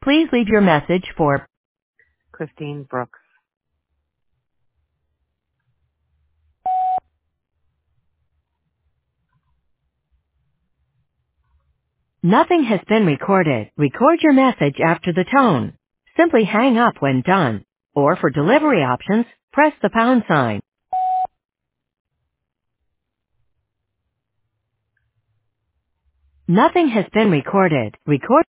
Please leave your message for Christine Brooks. Nothing has been recorded. Record your message after the tone. Simply hang up when done. Or for delivery options, press the pound sign. Nothing has been recorded. Record